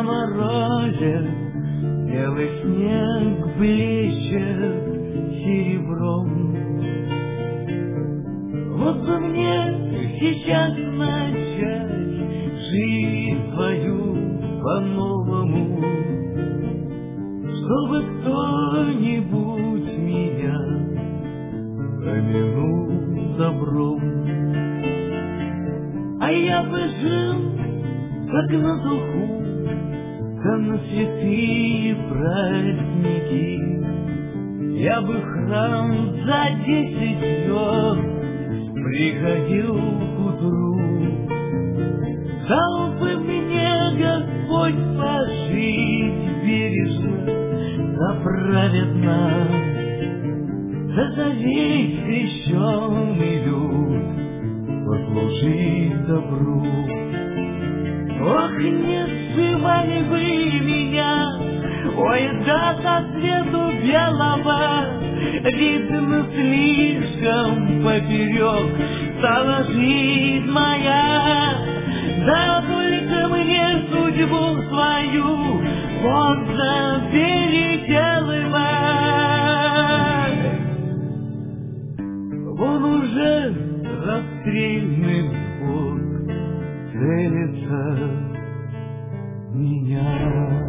на морозе белый снег блещет серебром. Вот бы мне сейчас начать жизнь свою по-новому, чтобы кто-нибудь меня помянул добром. А я бы жил, как на духу, да на святые праздники. Я бы в храм за 10 звезд приходил к утру. Дал бы мне Господь пожить бережно, да праведно, да за весь крещенный люд послужить добру. Ох, не сшивали вы меня, ой, да со свету белого, видно, слишком поперек стала жизнь моя. Да только мне судьбу свою вот переделывать. Вон уже расстрельный взвод целится в меня.